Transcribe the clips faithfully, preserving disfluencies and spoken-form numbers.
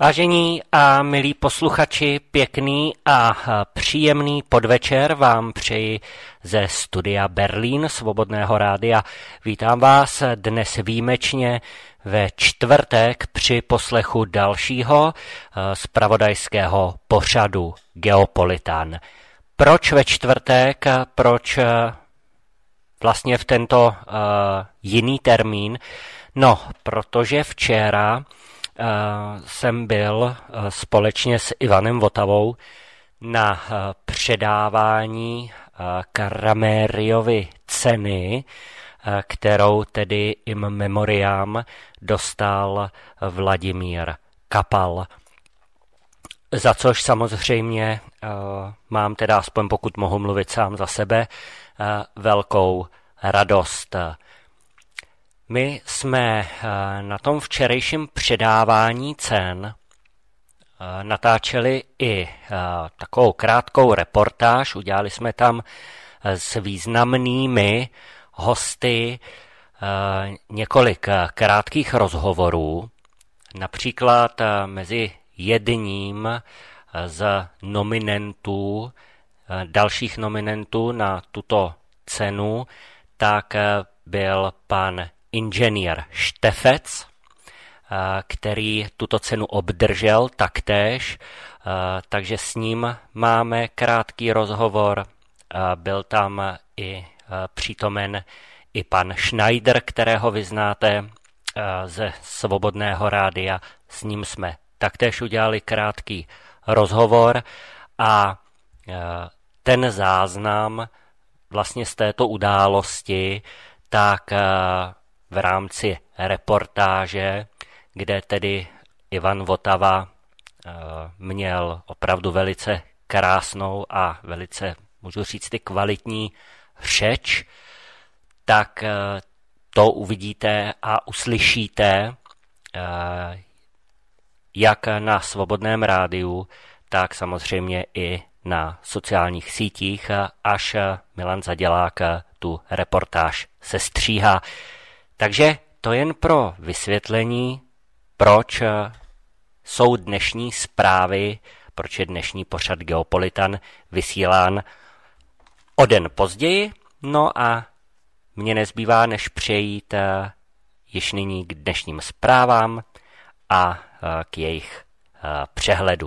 Vážení a milí posluchači, pěkný a příjemný podvečer vám přeji ze studia Berlín Svobodného rádia. Vítám vás dnes výjimečně ve čtvrtek při poslechu dalšího zpravodajského pořadu Geopolitan. Proč ve čtvrtek, proč vlastně v tento uh, jiný termín? No, protože včera Uh, jsem byl uh, společně s Ivanem Votavou na uh, předávání uh, Kramériovy ceny, uh, kterou tedy im memoriam dostal Vladimír Kapal. Za což samozřejmě uh, mám teda, aspoň pokud mohu mluvit sám za sebe, uh, velkou radost. My jsme na tom včerejším předávání cen natáčeli i takovou krátkou reportáž. Udělali jsme tam s významnými hosty několik krátkých rozhovorů. Například mezi jedním z nominentů, dalších nominentů na tuto cenu, tak byl pan inženýr Štefec, který tuto cenu obdržel taktéž, takže s ním máme krátký rozhovor. Byl tam i přítomen i pan Schneider, kterého vy znáte ze Svobodného rádia. S ním jsme taktéž udělali krátký rozhovor a ten záznam vlastně z této události tak v rámci reportáže, kde tedy Ivan Votava měl opravdu velice krásnou a velice, můžu říct, ty kvalitní řeč, tak to uvidíte a uslyšíte jak na Svobodném rádiu, tak samozřejmě i na sociálních sítích, až Milan Zadělák tu reportáž sestříhá. Takže to jen pro vysvětlení, proč jsou dnešní zprávy, proč je dnešní pořad Geopolitan vysílán o den později. No a mně nezbývá, než přejít již nyní k dnešním zprávám a k jejich přehledu.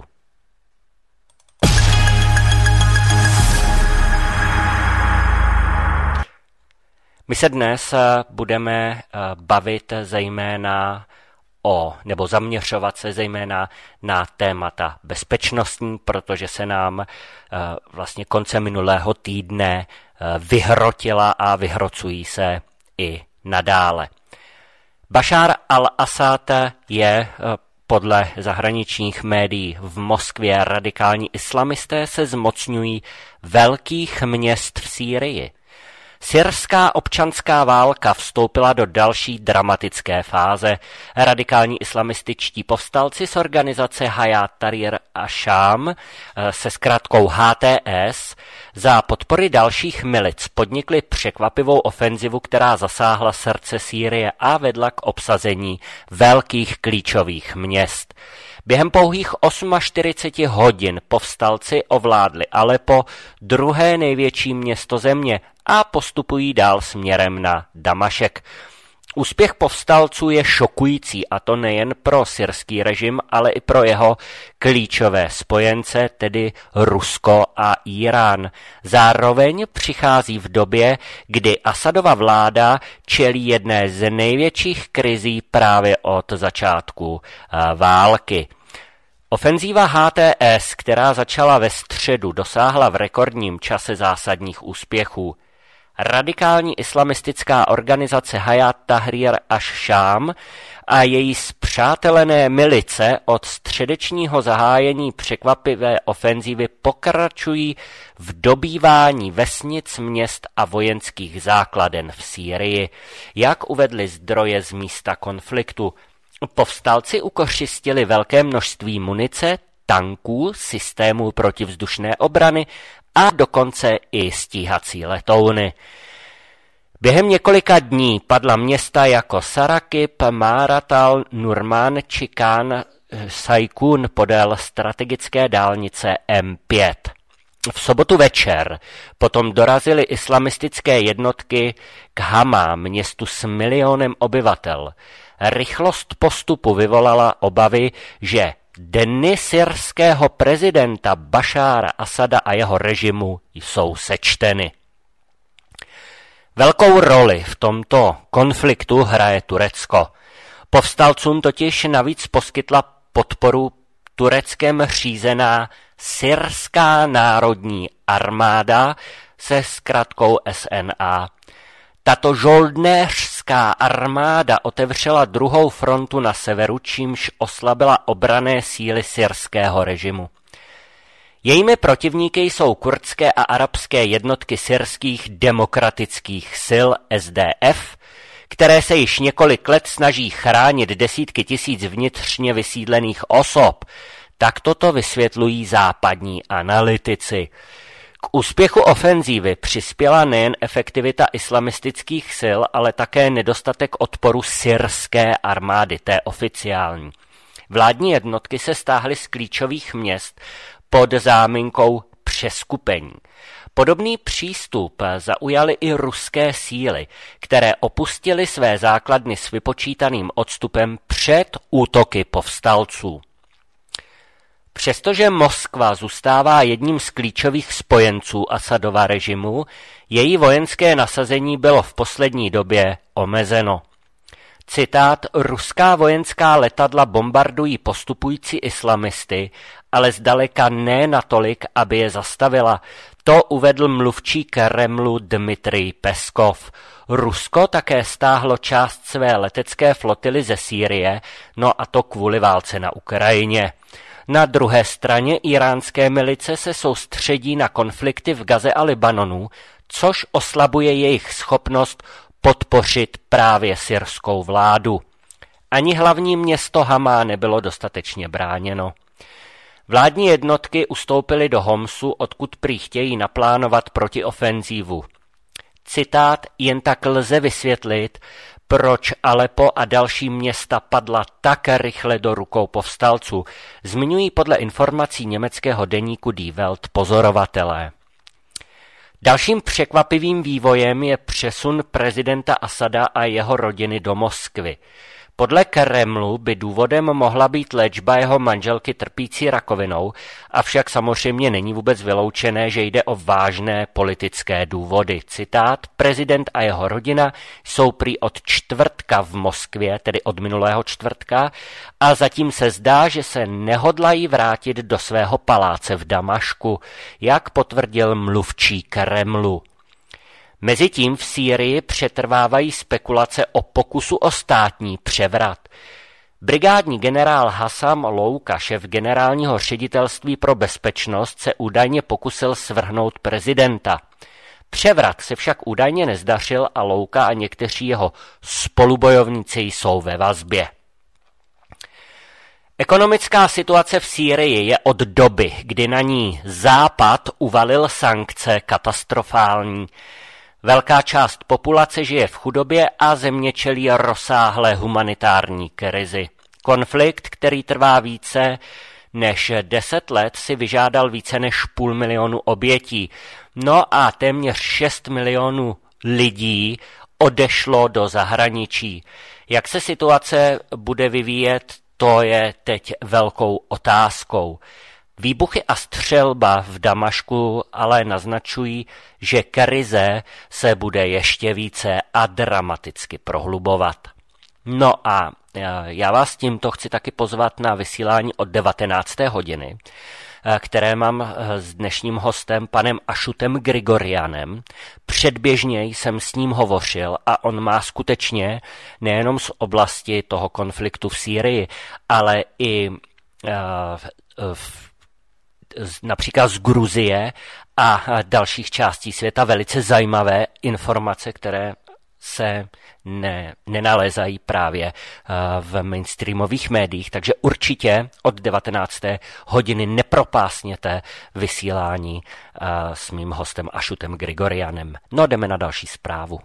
My se dnes budeme bavit zejména o, nebo zaměřovat se zejména na témata bezpečnostní, protože se nám vlastně koncem minulého týdne vyhrotila a vyhrocují se i nadále. Bašár al-Asad je podle zahraničních médií v Moskvě. Radikální islamisté se zmocňují velkých měst v Sýrii. Syrská občanská válka vstoupila do další dramatické fáze. Radikální islamističtí povstalci z organizace Hayat Tahrir ash-Sham se zkratkou H T S za podpory dalších milic podnikli překvapivou ofenzivu, která zasáhla srdce Sýrie a vedla k obsazení velkých klíčových měst. Během pouhých čtyřiceti osmi hodin povstalci ovládli Aleppo, druhé největší město země, a postupují dál směrem na Damašek. Úspěch povstalců je šokující, a to nejen pro syrský režim, ale i pro jeho klíčové spojence, tedy Rusko a Írán. Zároveň přichází v době, kdy Asadova vláda čelí jedné z největších krizí právě od začátku války. Ofenzíva H T S, která začala ve středu, dosáhla v rekordním čase zásadních úspěchů. Radikální islamistická organizace Hayat Tahrir ash-Sham a její spřátelené milice od středečního zahájení překvapivé ofenzívy pokračují v dobývání vesnic, měst a vojenských základen v Sýrii, jak uvedly zdroje z místa konfliktu. Povstalci ukořistili velké množství munice, tanků, systémů protivzdušné obrany a dokonce i stíhací letouny. Během několika dní padla města jako Sarakib, Máratal, Nurman či Khan Saikun podél strategické dálnice M pět. V sobotu večer potom dorazily islamistické jednotky k Hama, městu s milionem obyvatel. Rychlost postupu vyvolala obavy, že dny syrského prezidenta Bašára Asada a jeho režimu jsou sečteny. Velkou roli v tomto konfliktu hraje Turecko. Povstalcům totiž navíc poskytla podporu Tureckem řízená Syrská národní armáda se zkratkou S N A. Tato žoldnéřská armáda otevřela druhou frontu na severu, čímž oslabila obranné síly syrského režimu. Jejími protivníky jsou kurdské a arabské jednotky syrských demokratických sil S D F, které se již několik let snaží chránit desítky tisíc vnitřně vysídlených osob. Tak toto vysvětlují západní analytici. K úspěchu ofenzívy přispěla nejen efektivita islamistických sil, ale také nedostatek odporu syrské armády, té oficiální. Vládní jednotky se stáhly z klíčových měst pod záminkou přeskupení. Podobný přístup zaujaly i ruské síly, které opustily své základny s vypočítaným odstupem před útoky povstalců. Přestože Moskva zůstává jedním z klíčových spojenců Asadova režimu, její vojenské nasazení bylo v poslední době omezeno. Citát: ruská vojenská letadla bombardují postupující islamisty, ale zdaleka ne natolik, aby je zastavila. To uvedl mluvčí Kremlu Dmitrij Peskov. Rusko také stáhlo část své letecké flotily ze Sýrie, no a to kvůli válce na Ukrajině. Na druhé straně íránské milice se soustředí na konflikty v Gaze a Libanonu, což oslabuje jejich schopnost podpořit právě syrskou vládu. Ani hlavní město Hama nebylo dostatečně bráněno. Vládní jednotky ustoupily do Homsu, odkud prý chtějí naplánovat protiofenzívu. Citát: jen tak lze vysvětlit, proč Aleppo a další města padla tak rychle do rukou povstalců, zmiňují podle informací německého deníku Die Welt pozorovatelé. Dalším překvapivým vývojem je přesun prezidenta Asada a jeho rodiny do Moskvy. Podle Kremlu by důvodem mohla být léčba jeho manželky trpící rakovinou, avšak samozřejmě není vůbec vyloučené, že jde o vážné politické důvody. Citát: prezident a jeho rodina jsou prý od čtvrtka v Moskvě, tedy od minulého čtvrtka, a zatím se zdá, že se nehodlají vrátit do svého paláce v Damašku, jak potvrdil mluvčí Kremlu. Mezitím v Sýrii přetrvávají spekulace o pokusu o státní převrat. Brigádní generál Hassam Louka, šéf generálního ředitelství pro bezpečnost, se údajně pokusil svrhnout prezidenta. Převrat se však údajně nezdařil a Louka a někteří jeho spolubojovníci jsou ve vazbě. Ekonomická situace v Sýrii je od doby, kdy na ní Západ uvalil sankce, katastrofální. Velká část populace žije v chudobě a země čelí rozsáhlé humanitární krizi. Konflikt, který trvá více než deset let, si vyžádal více než půl milionu obětí. No a téměř šest milionů lidí odešlo do zahraničí. Jak se situace bude vyvíjet, to je teď velkou otázkou. Výbuchy a střelba v Damašku ale naznačují, že krize se bude ještě více a dramaticky prohlubovat. No a já vás tímto chci taky pozvat na vysílání od devatenácté hodiny, které mám s dnešním hostem, panem Ašutem Grigorianem. Předběžně jsem s ním hovořil a on má skutečně nejenom z oblasti toho konfliktu v Sýrii, ale i v, v například z Gruzie a dalších částí světa velice zajímavé informace, které se ne, nenalézají právě v mainstreamových médiích, takže určitě od devatenácté hodiny nepropásněte vysílání s mým hostem Ašutem Grigorianem. No, jdeme na další zprávu.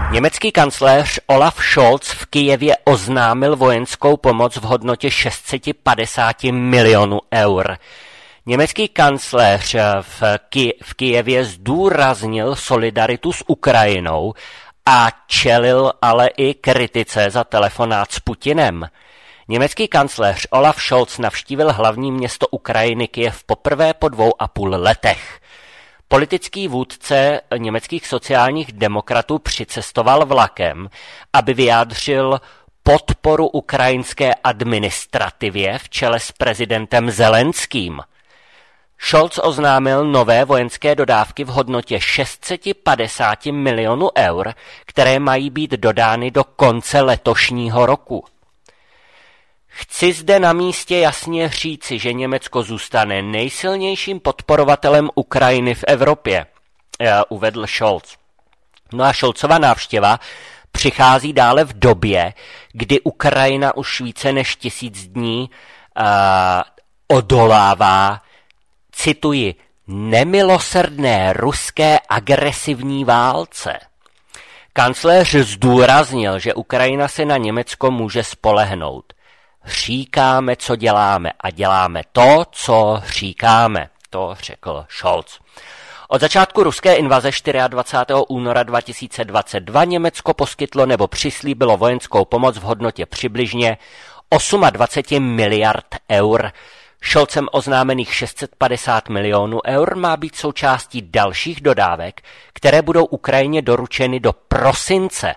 Německý kancléř Olaf Scholz v Kyjevě oznámil vojenskou pomoc v hodnotě šest set padesát milionů eur. Německý kancléř v, Ky- v Kyjevě zdůraznil solidaritu s Ukrajinou a čelil ale i kritice za telefonát s Putinem. Německý kancléř Olaf Scholz navštívil hlavní město Ukrajiny Kyjev poprvé po dvou a půl letech. Politický vůdce německých sociálních demokratů přicestoval vlakem, aby vyjádřil podporu ukrajinské administrativě v čele s prezidentem Zelenským. Scholz oznámil nové vojenské dodávky v hodnotě šest set padesát milionů eur, které mají být dodány do konce letošního roku. Chci zde na místě jasně říci, že Německo zůstane nejsilnějším podporovatelem Ukrajiny v Evropě, uvedl Scholz. No a Scholzova návštěva přichází dále v době, kdy Ukrajina už více než tisíc dní uh, odolává, cituji, nemilosrdné ruské agresivní válce. Kancléř zdůraznil, že Ukrajina se na Německo může spolehnout. Říkáme, co děláme a děláme to, co říkáme, to řekl Scholz. Od začátku ruské invaze dvacátého čtvrtého února dva tisíce dvacet dva Německo poskytlo nebo přislíbilo vojenskou pomoc v hodnotě přibližně dvacet osm miliard eur. Scholzem oznámených šest set padesát milionů eur má být součástí dalších dodávek, které budou Ukrajině doručeny do prosince.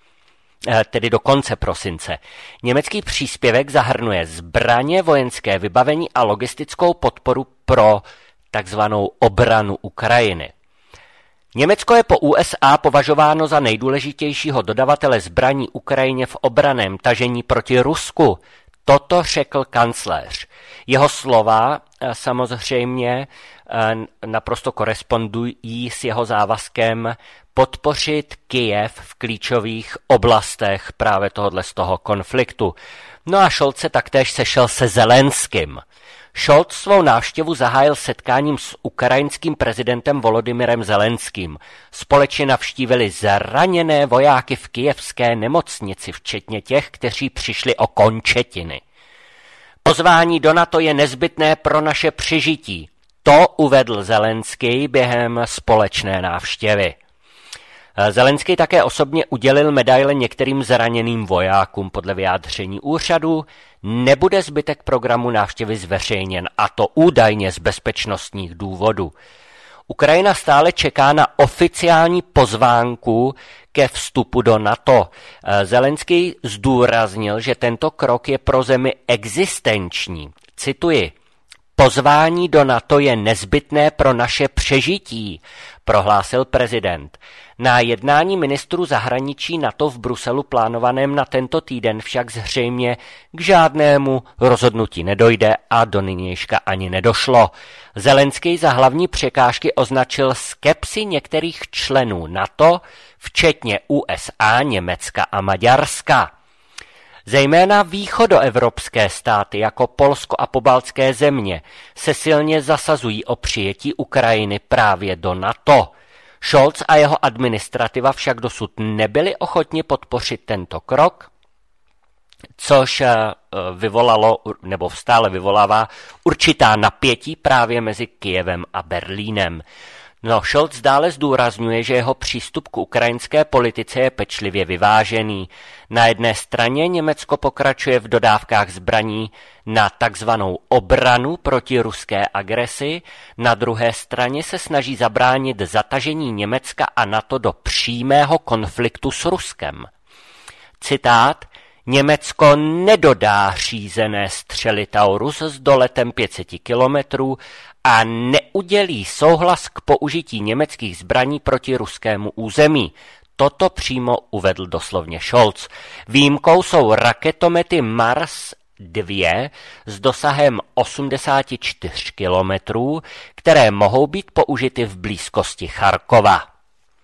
Tedy do konce prosince. Německý příspěvek zahrnuje zbraně, vojenské vybavení a logistickou podporu pro takzvanou obranu Ukrajiny. Německo je po U S A považováno za nejdůležitějšího dodavatele zbraní Ukrajině v obranném tažení proti Rusku. Toto řekl kancléř. Jeho slova samozřejmě naprosto korespondují s jeho závazkem podpořit Kyjev v klíčových oblastech právě tohohle z toho konfliktu. No a Scholz se taktéž sešel se Zelenským. Scholz svou návštěvu zahájil setkáním s ukrajinským prezidentem Volodymyrem Zelenským. Společně navštívili zraněné vojáky v kyjevské nemocnici, včetně těch, kteří přišli o končetiny. Pozvání do NATO je nezbytné pro naše přežití. To uvedl Zelenský během společné návštěvy. Zelenský také osobně udělil medaile některým zraněným vojákům. Podle vyjádření úřadu nebude zbytek programu návštěvy zveřejněn, a to údajně z bezpečnostních důvodů. Ukrajina stále čeká na oficiální pozvánku ke vstupu do NATO. Zelenský zdůraznil, že tento krok je pro zemi existenční. Cituji. Pozvání do NATO je nezbytné pro naše přežití, prohlásil prezident. Na jednání ministrů zahraničí NATO v Bruselu plánovaném na tento týden však zřejmě k žádnému rozhodnutí nedojde a do nynějška ani nedošlo. Zelenský za hlavní překážky označil skepsi některých členů NATO, včetně U S A, Německa a Maďarska. Zejména východoevropské státy jako Polsko a pobaltské země se silně zasazují o přijetí Ukrajiny právě do NATO. Scholz a jeho administrativa však dosud nebyli ochotni podpořit tento krok, což vyvolalo nebo stále vyvolává určitá napětí právě mezi Kyjevem a Berlínem. No, Scholz dále zdůrazňuje, že jeho přístup k ukrajinské politice je pečlivě vyvážený. Na jedné straně Německo pokračuje v dodávkách zbraní na takzvanou obranu proti ruské agresi, na druhé straně se snaží zabránit zatažení Německa a NATO do přímého konfliktu s Ruskem. Citát: Německo nedodá řízené střely Taurus s doletem pět set kilometrů a neudělí souhlas k použití německých zbraní proti ruskému území. Toto přímo uvedl doslovně Scholz. Výjimkou jsou raketomety Mars dva s dosahem osmdesát čtyři kilometrů, které mohou být použity v blízkosti Charkova.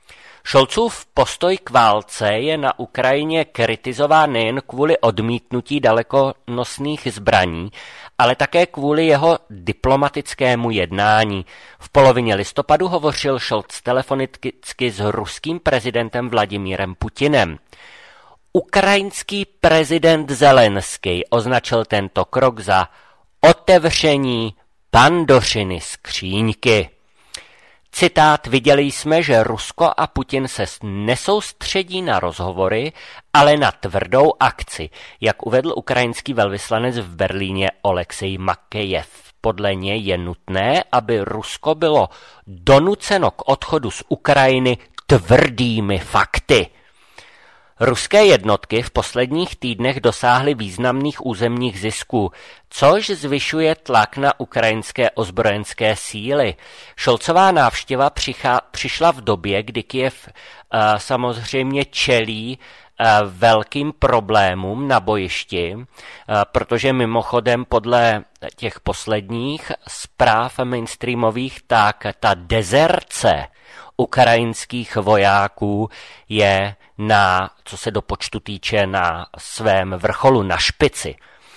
Scholzův postoj k válce je na Ukrajině kritizován nejen kvůli odmítnutí dalekonosných zbraní, ale také kvůli jeho diplomatickému jednání. V polovině listopadu hovořil Scholz telefonicky s ruským prezidentem Vladimírem Putinem. Ukrajinský prezident Zelenský označil tento krok za otevření Pandořiny skříňky. Citát: viděli jsme, že Rusko a Putin se nesoustředí na rozhovory, ale na tvrdou akci, jak uvedl ukrajinský velvyslanec v Berlíně Oleksij Makejev. Podle něj je nutné, aby Rusko bylo donuceno k odchodu z Ukrajiny tvrdými fakty. Ruské jednotky v posledních týdnech dosáhly významných územních zisků, což zvyšuje tlak na ukrajinské ozbrojenské síly. Scholzová návštěva přichá, přišla v době, kdy Kyjev uh, samozřejmě čelí uh, velkým problémům na bojišti, uh, protože mimochodem podle těch posledních zpráv mainstreamových, tak ta dezerce ukrajinských vojáků je na, co se do počtu týče, na svém vrcholu, na špici.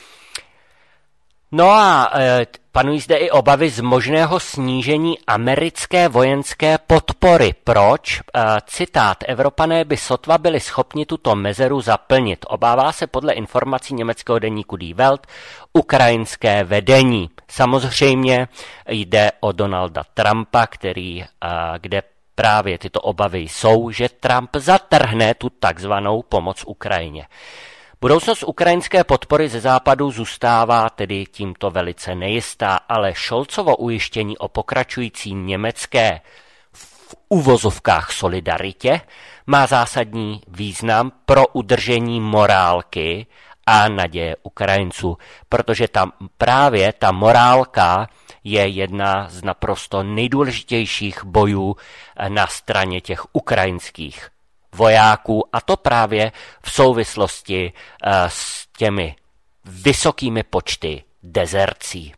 No a e, panují zde i obavy z možného snížení americké vojenské podpory. Proč? E, citát: Evropané by sotva byli schopni tuto mezeru zaplnit. Obává se podle informací německého deníku Die Welt ukrajinské vedení. Samozřejmě jde o Donalda Trumpa, který, e, kde právě tyto obavy jsou, že Trump zatrhne tu takzvanou pomoc Ukrajině. Budoucnost ukrajinské podpory ze západu zůstává tedy tímto velice nejistá, ale Scholzovo ujištění o pokračující německé v uvozovkách solidaritě má zásadní význam pro udržení morálky a naděje Ukrajinců, protože tam právě ta morálka je jedna z naprosto nejdůležitějších bojů na straně těch ukrajinských vojáků, a to právě v souvislosti s těmi vysokými počty dezercí.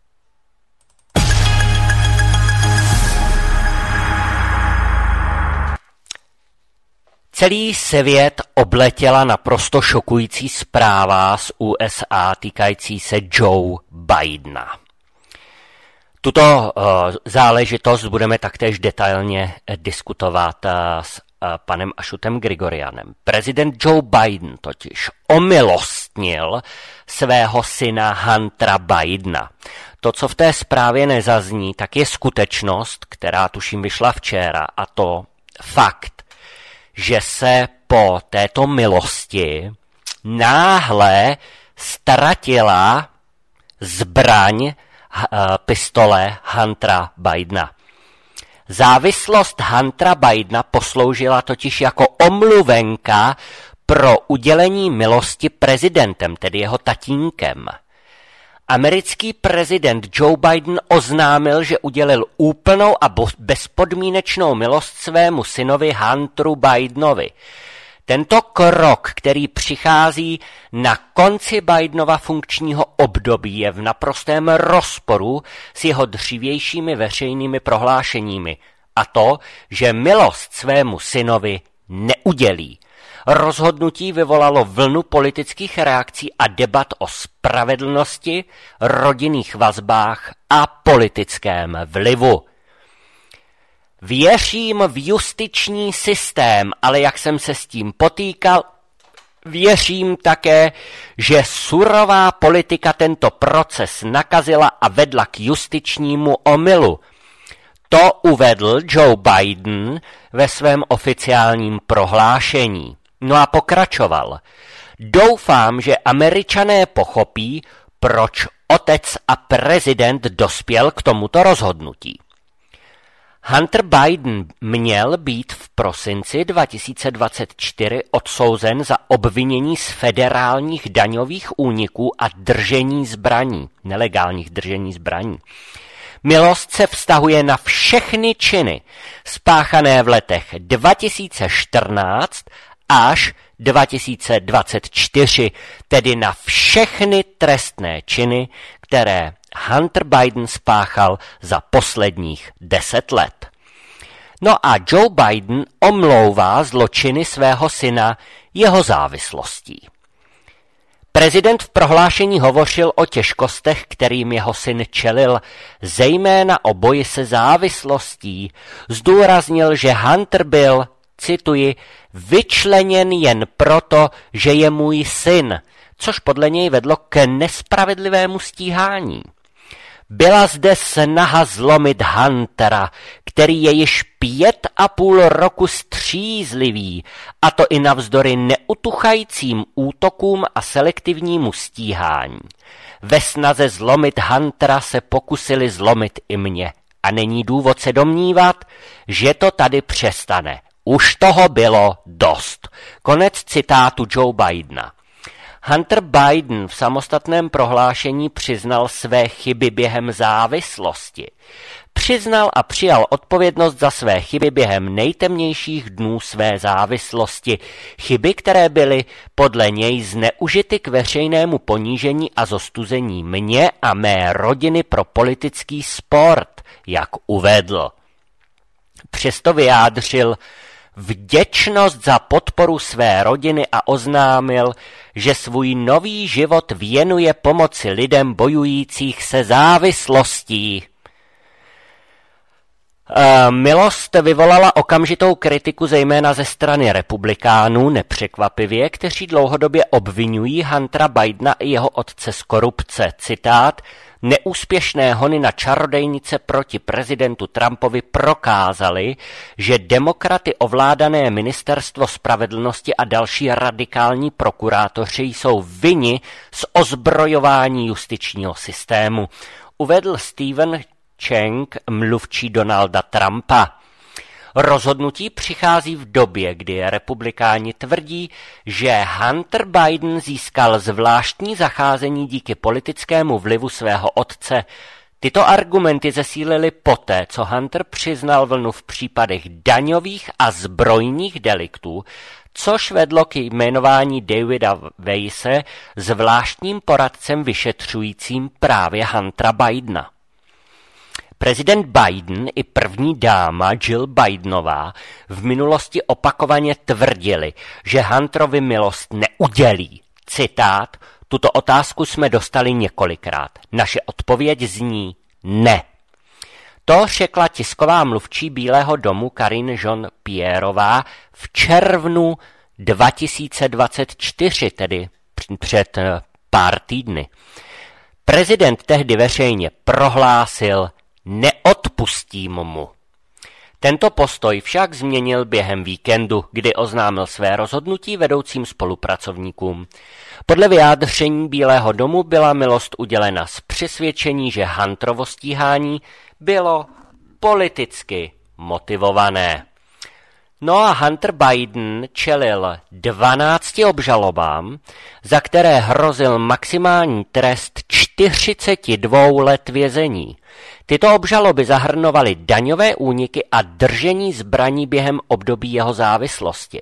Celý svět obletěla naprosto šokující zpráva z U S A týkající se Joe Bidena. Tuto uh, záležitost budeme taktéž detailně diskutovat uh, s uh, panem Ašutem Grigorianem. Prezident Joe Biden totiž omilostnil svého syna Huntera Bidena. To, co v té zprávě nezazní, tak je skutečnost, která tuším vyšla včera, a to fakt, že se po této milosti náhle ztratila zbraň pistole Huntera Bidena. Závislost Huntera Bidena posloužila totiž jako omluvenka pro udělení milosti prezidentem, tedy jeho tatínkem. Americký prezident Joe Biden oznámil, že udělil úplnou a bezpodmínečnou milost svému synovi Hunteru Bidenovi. Tento krok, který přichází na konci Bidenova funkčního období, je v naprostém rozporu s jeho dřívějšími veřejnými prohlášeními, a to, že milost svému synovi neudělí. Rozhodnutí vyvolalo vlnu politických reakcí a debat o spravedlnosti, rodinných vazbách a politickém vlivu. Věřím v justiční systém, ale jak jsem se s tím potýkal, věřím také, že surová politika tento proces nakazila a vedla k justičnímu omylu. To uvedl Joe Biden ve svém oficiálním prohlášení. No a pokračoval. Doufám, že Američané pochopí, proč otec a prezident dospěl k tomuto rozhodnutí. Hunter Biden měl být v prosinci dva tisíce dvacet čtyři odsouzen za obvinění z federálních daňových úniků a držení zbraní, nelegálních držení zbraní. Milost se vztahuje na všechny činy spáchané v letech dva tisíce čtrnáct až dva tisíce dvacet čtyři, tedy na všechny trestné činy, které Hunter Biden spáchal za posledních deset let. No a Joe Biden omlouvá zločiny svého syna jeho závislostí. Prezident v prohlášení hovořil o těžkostech, kterým jeho syn čelil, zejména o boji se závislostí. Zdůraznil, že Hunter byl, cituji, vyčleněn jen proto, že je můj syn, což podle něj vedlo k nespravedlivému stíhání. Byla zde snaha zlomit Huntera, který je již pět a půl roku střízlivý, a to i navzdory neutuchajícím útokům a selektivnímu stíhání. Ve snaze zlomit Huntera se pokusili zlomit i mě a není důvod se domnívat, že to tady přestane. Už toho bylo dost. Konec citátu Joe Bidena. Hunter Biden v samostatném prohlášení přiznal své chyby během závislosti. Přiznal a přijal odpovědnost za své chyby během nejtemnějších dnů své závislosti. Chyby, které byly podle něj zneužity k veřejnému ponížení a zostuzení mě a mé rodiny pro politický sport, jak uvedl. Přesto vyjádřil vděčnost za podporu své rodiny a oznámil, že svůj nový život věnuje pomoci lidem bojujících se závislostí. Milost vyvolala okamžitou kritiku zejména ze strany republikánů, nepřekvapivě, kteří dlouhodobě obvinují Huntera Bidena i jeho otce z korupce. Citát: neúspěšné hony na čarodejnice proti prezidentu Trumpovi prokázaly, že demokraty ovládané ministerstvo spravedlnosti a další radikální prokurátoři jsou vinni z ozbrojování justičního systému, uvedl Stephen Chang, mluvčí Donalda Trumpa. Rozhodnutí přichází v době, kdy republikáni tvrdí, že Hunter Biden získal zvláštní zacházení díky politickému vlivu svého otce. Tyto argumenty zesílily poté, co Hunter přiznal vlnu v případech daňových a zbrojních deliktů, což vedlo k jmenování Davida Weisse zvláštním poradcem vyšetřujícím právě Huntera Bidena. Prezident Biden i první dáma Jill Bidenová v minulosti opakovaně tvrdili, že Hunterovi milost neudělí. Citát: tuto otázku jsme dostali několikrát. Naše odpověď zní ne. To řekla tisková mluvčí Bílého domu Karine Jean-Pierreová v červnu dva tisíce dvacet čtyři, tedy před pár týdny. Prezident tehdy veřejně prohlásil: neodpustím mu. Tento postoj však změnil během víkendu, kdy oznámil své rozhodnutí vedoucím spolupracovníkům. Podle vyjádření Bílého domu byla milost udělena z přesvědčení, že Hunterovo stíhání bylo politicky motivované. No a Hunter Biden čelil dvanácti obžalobám, za které hrozil maximální trest čtyřicet dva let vězení. Tyto obžaloby zahrnovaly daňové úniky a držení zbraní během období jeho závislosti.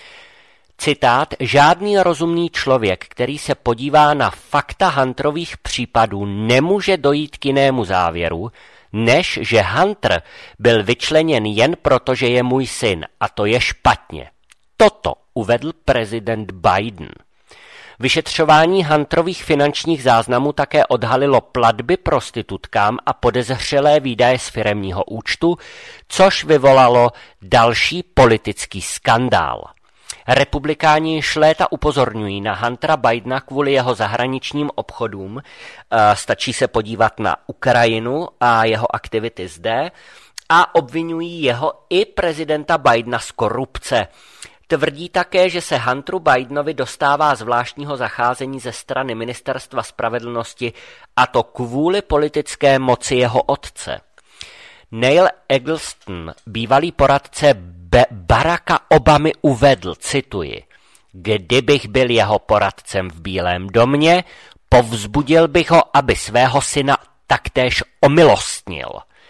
Citát: žádný rozumný člověk, který se podívá na fakta Hunterových případů, nemůže dojít k jinému závěru, než že Hunter byl vyčleněn jen proto, že je můj syn, a to je špatně. Toto uvedl prezident Biden. Vyšetřování Hunterových finančních záznamů také odhalilo platby prostitutkám a podezřelé výdaje z firemního účtu, což vyvolalo další politický skandál. Republikáni již léta upozorňují na Huntera Bidena kvůli jeho zahraničním obchodům. Stačí se podívat na Ukrajinu a jeho aktivity zde a obvinují jeho i prezidenta Bidena z korupce. Tvrdí také, že se Hunteru Bidenovi dostává zvláštního zacházení ze strany ministerstva spravedlnosti, a to kvůli politické moci jeho otce. Neil Eggleston, bývalý poradce Be- Baracka Obamy, uvedl, cituji: kdybych byl jeho poradcem v Bílém domě, povzbudil bych ho, aby svého syna taktéž omilostnil.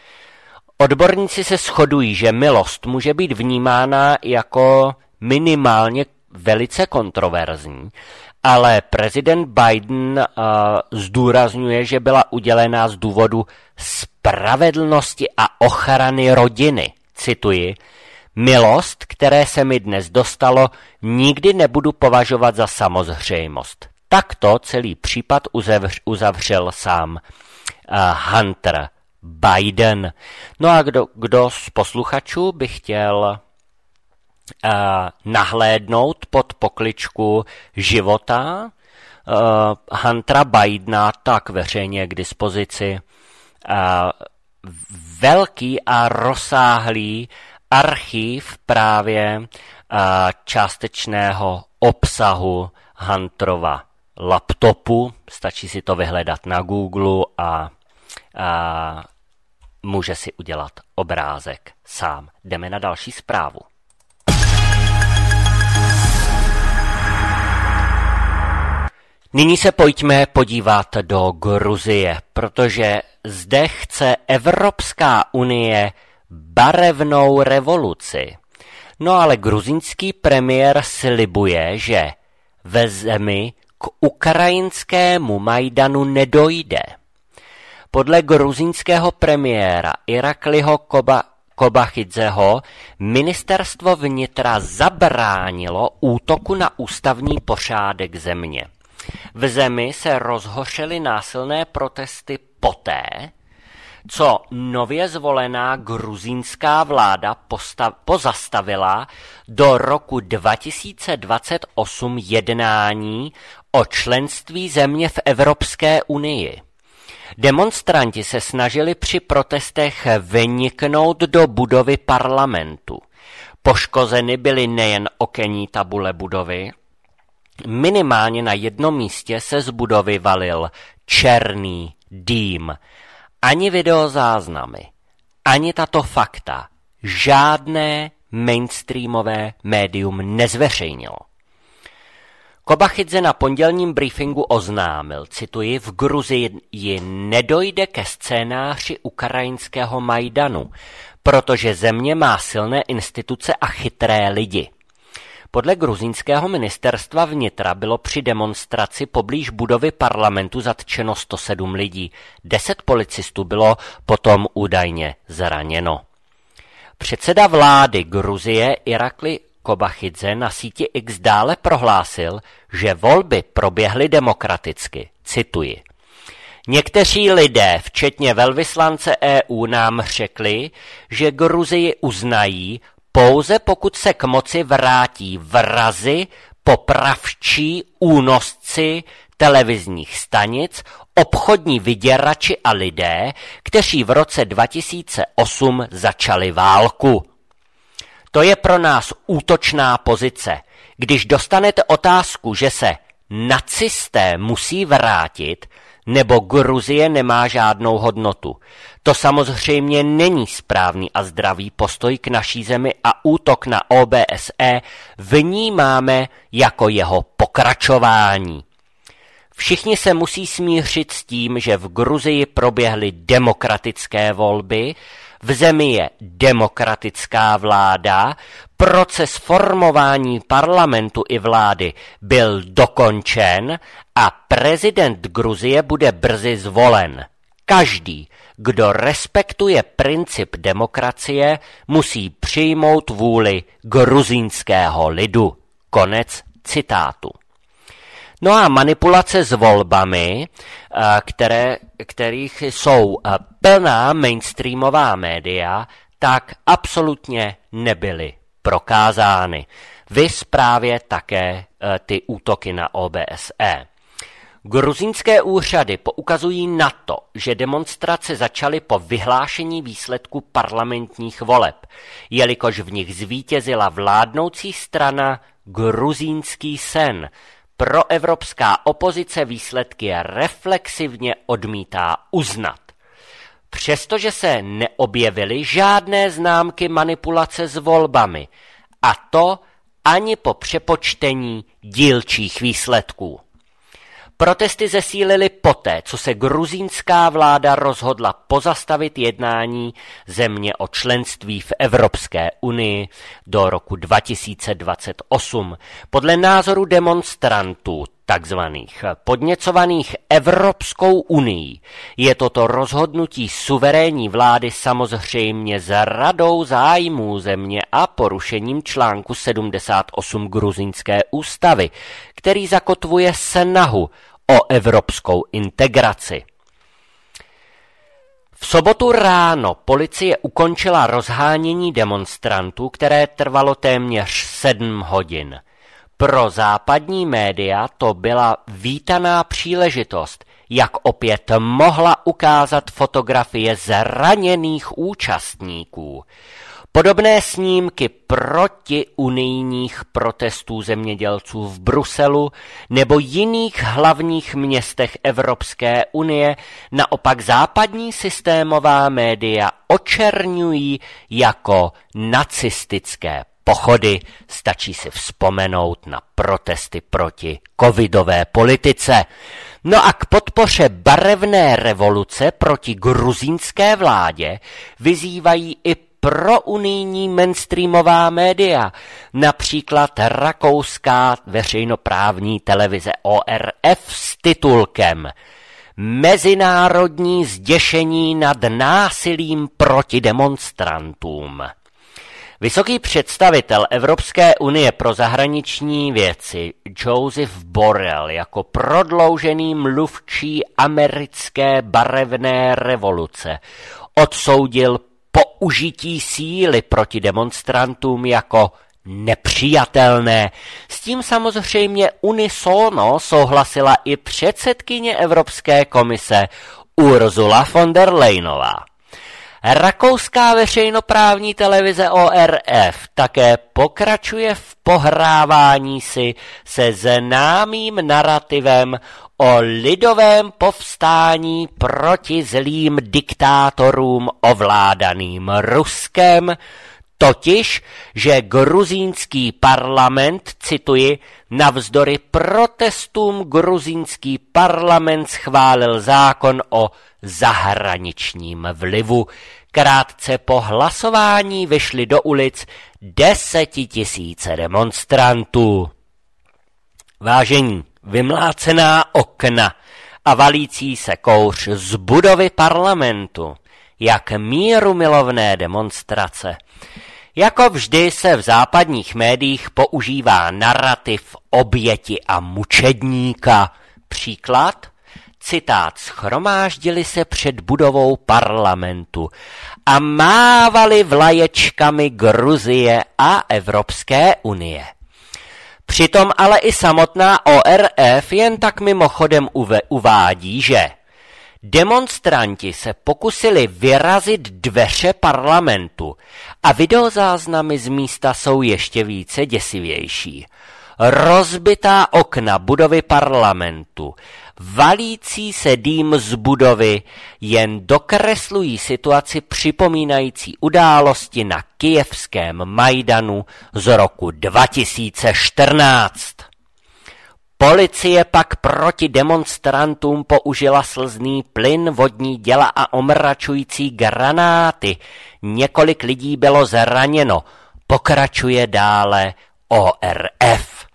Odborníci se shodují, že milost může být vnímána jako minimálně velice kontroverzní, ale prezident Biden uh, zdůrazňuje, že byla udělená z důvodu spravedlnosti a ochrany rodiny. cituji, milost, které se mi dnes dostalo, nikdy nebudu považovat za samozřejmost. Takto celý případ uzavř, uzavřel sám uh, Hunter Biden. No a kdo, kdo z posluchačů by chtěl uh, nahlédnout pod pokličku života uh, Huntera Bidena, tak veřejně k dispozici uh, velký a rozsáhlý archiv právě uh, částečného obsahu Hunterova laptopu. Stačí si to vyhledat na Google a, a může si udělat obrázek sám. Jdeme na další zprávu. Nyní se pojďme podívat do Gruzie, protože zde chce Evropská unie barevnou revoluci. No ale gruzínský premiér slibuje, že ve zemi k ukrajinskému Majdanu nedojde. Podle gruzínského premiéra Irakliho Koba, Kobachidzeho ministerstvo vnitra zabránilo útoku na ústavní pořádek země. V zemi se rozhořely násilné protesty poté, co nově zvolená gruzínská vláda postav, pozastavila do roku dva tisíce dvacet osm jednání o členství země v Evropské unii. Demonstranti se snažili při protestech vniknout do budovy parlamentu. Poškozeny byly nejen okenní tabule budovy, minimálně na jednom místě se z budovy valil černý dým. Ani videozáznamy, ani tato fakta žádné mainstreamové médium nezveřejnilo. Kobachidze na pondělním briefingu oznámil, cituji, v Gruzii nedojde ke scénáři ukrajinského Majdanu, protože země má silné instituce a chytré lidi. Podle gruzínského ministerstva vnitra bylo při demonstraci poblíž budovy parlamentu zatčeno sto sedm lidí. Deset policistů bylo potom údajně zraněno. Předseda vlády Gruzie Irakli Kobachidze na síti X dále prohlásil, že volby proběhly demokraticky. Cituji. Někteří lidé, včetně velvyslance E U, nám řekli, že Gruzii uznají, pouze pokud se k moci vrátí vrazi, popravčí, únosci televizních stanic, obchodní vyděrači a lidé, kteří v roce dva tisíce osm začali válku. To je pro nás útočná pozice. Když dostanete otázku, že se nacisté musí vrátit, nebo Gruzie nemá žádnou hodnotu. To samozřejmě není správný a zdravý postoj k naší zemi a útok na O B S E vnímáme jako jeho pokračování. Všichni se musí smířit s tím, že v Gruzii proběhly demokratické volby, v zemi je demokratická vláda, proces formování parlamentu i vlády byl dokončen a prezident Gruzie bude brzy zvolen. Každý, kdo respektuje princip demokracie, musí přijmout vůli gruzínského lidu. Konec citátu. No a manipulace s volbami, které, kterých jsou plná mainstreamová média, tak absolutně nebyly prokázány. Viz právě také ty útoky na O B S E. Gruzínské úřady poukazují na to, že demonstrace začaly po vyhlášení výsledku parlamentních voleb, jelikož v nich zvítězila vládnoucí strana Gruzínský sen. Proevropská opozice výsledky reflexivně odmítá uznat. Přestože se neobjevily žádné známky manipulace s volbami, a to ani po přepočtení dílčích výsledků. Protesty zesílily poté, co se gruzínská vláda rozhodla pozastavit jednání země o členství v Evropské unii do roku dva tisíce dvacet osm. Podle názoru demonstrantů takzvaných podněcovaných Evropskou unií, je toto rozhodnutí suverénní vlády samozřejmě s radou zájmů země a porušením článku sedmdesát osm gruzínské ústavy, který zakotvuje snahu o evropskou integraci. V sobotu ráno policie ukončila rozhánění demonstrantů, které trvalo téměř sedm hodin. Pro západní média to byla vítaná příležitost, jak opět mohla ukázat fotografie zraněných účastníků. Podobné snímky proti unijních protestů zemědělců v Bruselu nebo jiných hlavních městech Evropské unie naopak západní systémová média očerňují jako nacistické pochody. Stačí si vzpomenout na protesty proti covidové politice. No a k podpoře barevné revoluce proti gruzínské vládě vyzývají i prounijní mainstreamová média, například rakouská veřejnoprávní televize O R F s titulkem Mezinárodní zděšení nad násilím proti demonstrantům. Vysoký představitel Evropské unie pro zahraniční věci Joseph Borrell jako prodloužený mluvčí americké barevné revoluce odsoudil použití síly proti demonstrantům jako nepřijatelné. S tím samozřejmě unisono souhlasila i předsedkyně Evropské komise Ursula von der Leyenová. Rakouská veřejnoprávní televize O R F také pokračuje v pohrávání si se známým narrativem o lidovém povstání proti zlým diktátorům ovládaným Ruskem, totiž, že gruzínský parlament, cituji, navzdory protestům gruzínský parlament schválil zákon o zahraničním vlivu. Krátce po hlasování vyšly do ulic desetitisíce demonstrantů. Vážení, vymlácená okna a valící se kouř z budovy parlamentu, jak mírumilovné demonstrace. Jako vždy se v západních médiích používá narrativ oběti a mučedníka. Příklad? Citát, shromáždili se před budovou parlamentu a mávali vlaječkami Gruzie a Evropské unie. Přitom ale i samotná O R F jen tak mimochodem uvádí, že demonstranti se pokusili vyrazit dveře parlamentu a videozáznamy z místa jsou ještě více děsivější. Rozbitá okna budovy parlamentu, valící se dým z budovy jen dokreslují situaci připomínající události na kyjevském Majdanu z roku dva tisíce čtrnáct. Policie pak proti demonstrantům použila slzný plyn, vodní děla a omračující granáty. Několik lidí bylo zraněno. Pokračuje dále O R F.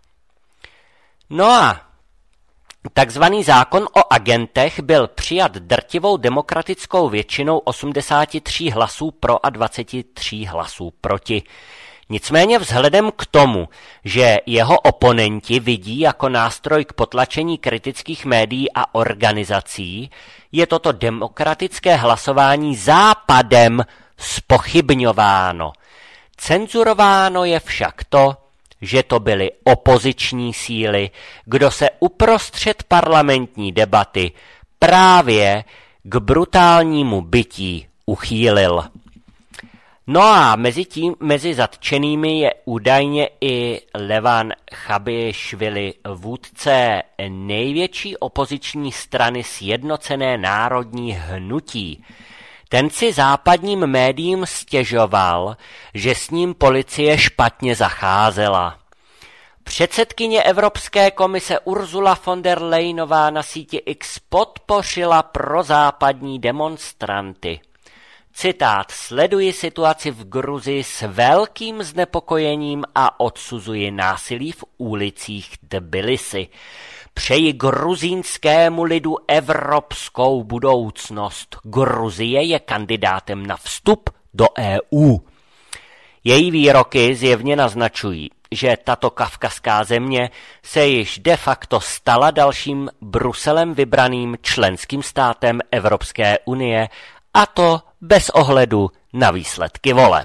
No a takzvaný zákon o agentech byl přijat drtivou demokratickou většinou osmdesát tři hlasů pro a dvacet tři hlasů proti. Nicméně vzhledem k tomu, že jeho oponenti vidí jako nástroj k potlačení kritických médií a organizací, je toto demokratické hlasování Západem zpochybňováno. Cenzurováno je však to, že to byly opoziční síly, kdo se uprostřed parlamentní debaty právě k brutálnímu bití uchýlil. No a mezi tím, mezi zatčenými je údajně i Levan Chabišvili, vůdce největší opoziční strany Sjednocené národní hnutí. Ten si západním médiím stěžoval, že s ním policie špatně zacházela. Předsedkyně Evropské komise Ursula von der Leyenová na síti X podpořila prozápadní demonstranty. Citát, sleduji situaci v Gruzii s velkým znepokojením a odsuzuji násilí v ulicích Tbilisi. Přeji gruzínskému lidu evropskou budoucnost. Gruzie je kandidátem na vstup do E U. Její výroky zjevně naznačují, že tato kavkazská země se již de facto stala dalším Bruselem vybraným členským státem Evropské unie, a to bez ohledu na výsledky voleb.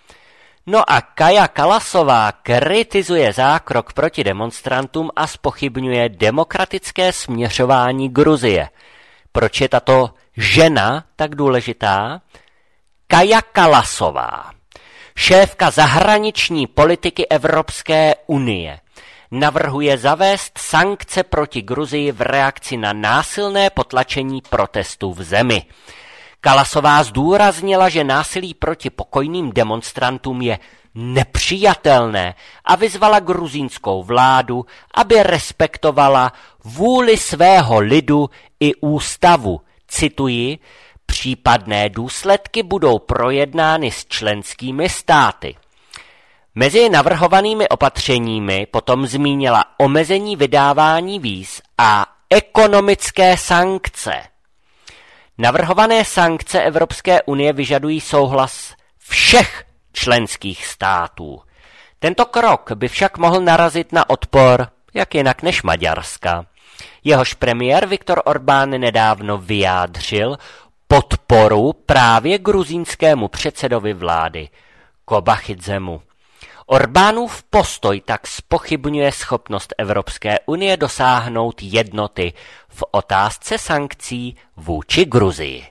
No a Kaja Kallasová kritizuje zákrok proti demonstrantům a zpochybňuje demokratické směřování Gruzie. Proč je tato žena tak důležitá? Kaja Kallasová, šéfka zahraniční politiky Evropské unie, navrhuje zavést sankce proti Gruzii v reakci na násilné potlačení protestů v zemi. Kallasová zdůraznila, že násilí proti pokojným demonstrantům je nepřijatelné a vyzvala gruzínskou vládu, aby respektovala vůli svého lidu i ústavu. Cituji, případné důsledky budou projednány s členskými státy. Mezi navrhovanými opatřeními potom zmínila omezení vydávání víz a ekonomické sankce. Navrhované sankce Evropské unie vyžadují souhlas všech členských států. Tento krok by však mohl narazit na odpor, jak jinak než Maďarska. Jehož premiér Viktor Orbán nedávno vyjádřil podporu právě gruzínskému předsedovi vlády Kobachidzemu. Orbánův postoj tak zpochybňuje schopnost Evropské unie dosáhnout jednoty v otázce sankcí vůči Gruzii.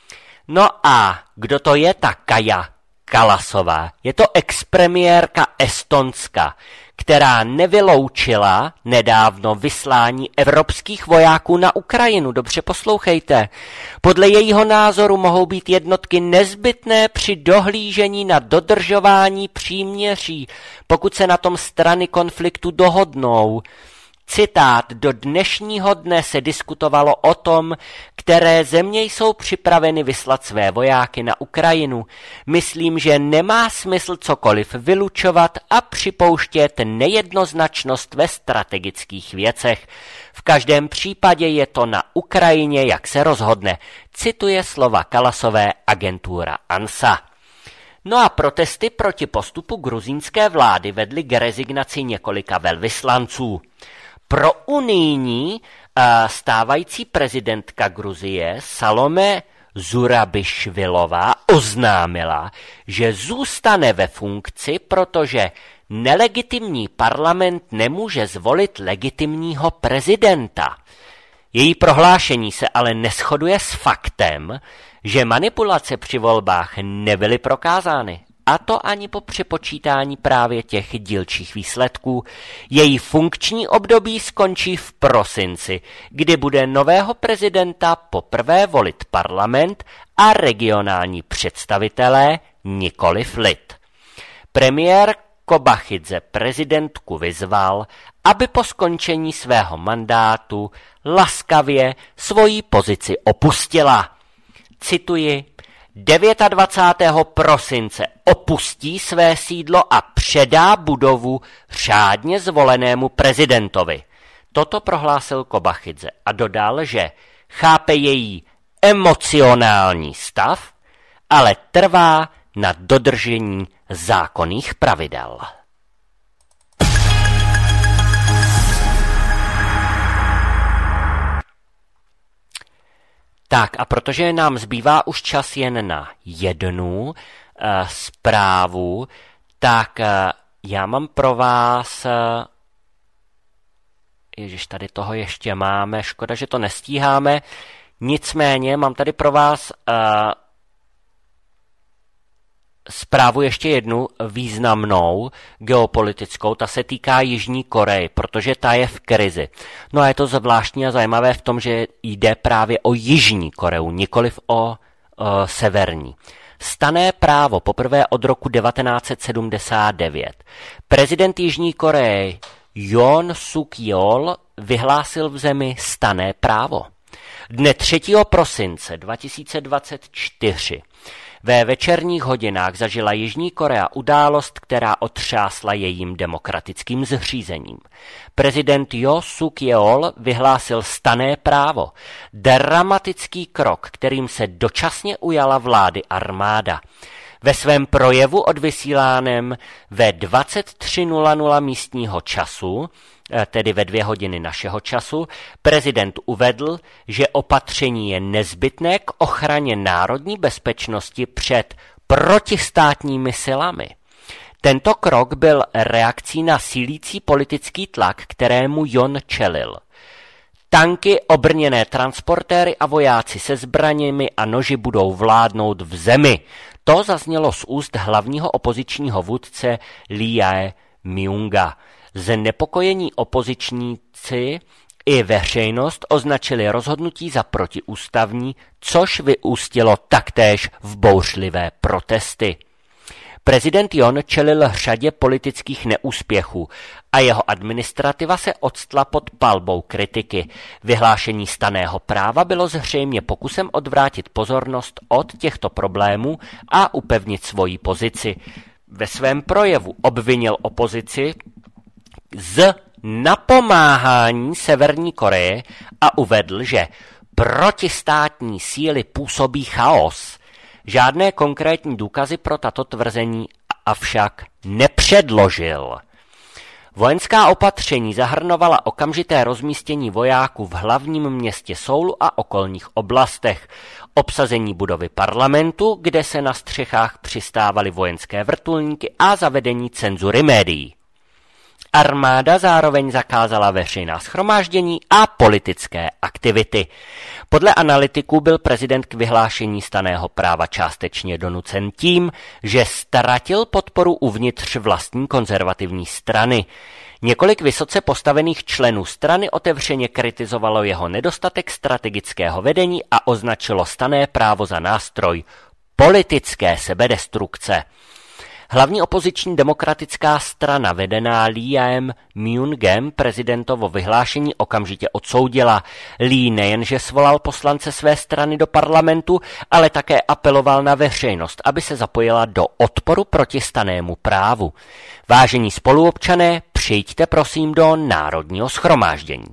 No a kdo to je ta Kaja Kallasová? Je to expremiérka Estonska, která nevyloučila nedávno vyslání evropských vojáků na Ukrajinu. Dobře poslouchejte. Podle jejího názoru mohou být jednotky nezbytné při dohlížení na dodržování příměří, pokud se na tom strany konfliktu dohodnou. Citát, do dnešního dne se diskutovalo o tom, které země jsou připraveny vyslat své vojáky na Ukrajinu. Myslím, že nemá smysl cokoliv vylučovat a připouštět nejednoznačnost ve strategických věcech. V každém případě je to na Ukrajině, jak se rozhodne, cituje slova Kallasové agentura ANSA. No a protesty proti postupu gruzínské vlády vedly k rezignaci několika velvyslanců. Pro unijní stávající prezidentka Gruzie Salome Zurabišvilová oznámila, že zůstane ve funkci, protože nelegitimní parlament nemůže zvolit legitimního prezidenta. Její prohlášení se ale neshoduje s faktem, že manipulace při volbách nebyly prokázány. A to ani po přepočítání právě těch dílčích výsledků. Její funkční období skončí v prosinci, kdy bude nového prezidenta poprvé volit parlament a regionální představitelé, nikoliv lid. Premiér Kobachidze prezidentku vyzval, aby po skončení svého mandátu laskavě svoji pozici opustila. Cituji, dvacátého devátého prosince opustí své sídlo a předá budovu řádně zvolenému prezidentovi. Toto prohlásil Kobachidze a dodal, že chápe její emocionální stav, ale trvá na dodržení zákonných pravidel. Tak a protože nám zbývá už čas jen na jednu uh, zprávu, tak uh, já mám pro vás, uh, ježiš, tady toho ještě máme, škoda, že to nestíháme, nicméně mám tady pro vás uh, zprávu ještě jednu významnou geopolitickou, ta se týká Jižní Koreje, protože ta je v krizi. No a je to zvláštní a zajímavé v tom, že jde právě o Jižní Koreu, nikoliv o, o severní. Stanné právo poprvé od roku devatenáct set sedmdesát devět. Prezident Jižní Koreje Yoon Suk Yeol vyhlásil v zemi stanné právo. Dne třetího prosince dva tisíce dvacet čtyři Ve večerních hodinách zažila Jižní Korea událost, která otřásla jejím demokratickým zřízením. Prezident Jo Suk-yeol vyhlásil stanné právo, dramatický krok, kterým se dočasně ujala vlády armáda. Ve svém projevu odvysíláném ve dvacet tři nula nula místního času, tedy ve dvě hodiny našeho času, prezident uvedl, že opatření je nezbytné k ochraně národní bezpečnosti před protistátními silami. Tento krok byl reakcí na sílící politický tlak, kterému Jon čelil. Tanky, obrněné transportéry a vojáci se zbraněmi a noži budou vládnout v zemi. To zaznělo z úst hlavního opozičního vůdce Lee Jae-myunga. Znepokojení opozičníci i veřejnost označili rozhodnutí za protiústavní, což vyústilo taktéž v bouřlivé protesty. Prezident Jon čelil řadě politických neúspěchů a jeho administrativa se octla pod palbou kritiky. Vyhlášení stanného práva bylo zřejmě pokusem odvrátit pozornost od těchto problémů a upevnit svoji pozici. Ve svém projevu obvinil opozici z napomáhání Severní Koreje a uvedl, že protistátní síly působí chaos. Žádné konkrétní důkazy pro tato tvrzení avšak nepředložil. Vojenská opatření zahrnovala okamžité rozmístění vojáků v hlavním městě Soulu a okolních oblastech, obsazení budovy parlamentu, kde se na střechách přistávaly vojenské vrtulníky a zavedení cenzury médií. Armáda zároveň zakázala veřejná shromáždění a politické aktivity. Podle analytiků byl prezident k vyhlášení stanného práva částečně donucen tím, že ztratil podporu uvnitř vlastní konzervativní strany. Několik vysoce postavených členů strany otevřeně kritizovalo jeho nedostatek strategického vedení a označilo stanné právo za nástroj politické sebedestrukce. Hlavní opoziční demokratická strana vedená Lee Jae-myungem prezidentovo vyhlášení okamžitě odsoudila. Lee nejenže svolal poslance své strany do parlamentu, ale také apeloval na veřejnost, aby se zapojila do odporu proti stannému právu. Vážení spoluobčané, přijďte prosím do Národního shromáždění.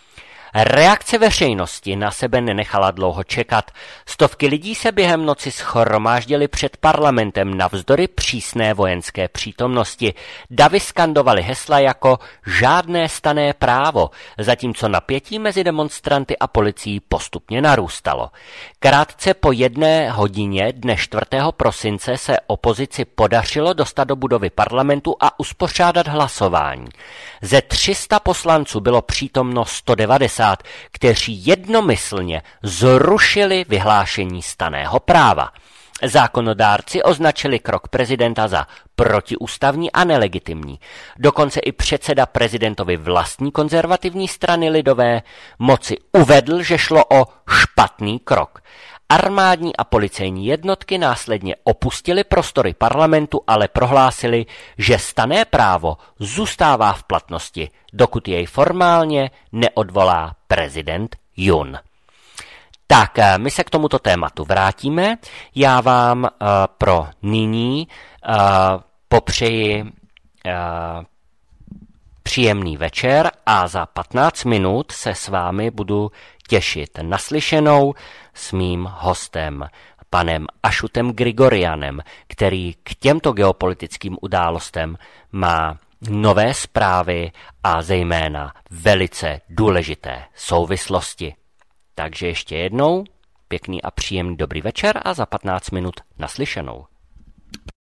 Reakce veřejnosti na sebe nenechala dlouho čekat. Stovky lidí se během noci shromáždily před parlamentem navzdory přísné vojenské přítomnosti. Davy skandovali hesla jako žádné stanné právo, zatímco napětí mezi demonstranty a policií postupně narůstalo. Krátce po jedné hodině dne čtvrtého prosince se opozici podařilo dostat do budovy parlamentu a uspořádat hlasování. Ze tři sta poslanců bylo přítomno sto devadesát, kteří jednomyslně zrušili vyhlášení stanného práva. Zákonodárci označili krok prezidenta za protiústavní a nelegitimní. Dokonce i předseda prezidentovy vlastní konzervativní strany lidové moci uvedl, že šlo o špatný krok. Armádní a policejní jednotky následně opustily prostory parlamentu, ale prohlásili, že stanné právo zůstává v platnosti, dokud jej formálně neodvolá prezident Yoon. Tak, my se k tomuto tématu vrátíme. Já vám uh, pro nyní uh, popřeji uh, příjemný večer a za patnáct minut se s vámi budu těšit naslyšenou s mým hostem, panem Ašutem Grigorianem, který k těmto geopolitickým událostem má nové zprávy a zejména velice důležité souvislosti. Takže ještě jednou pěkný a příjemný dobrý večer a za patnáct minut naslyšenou.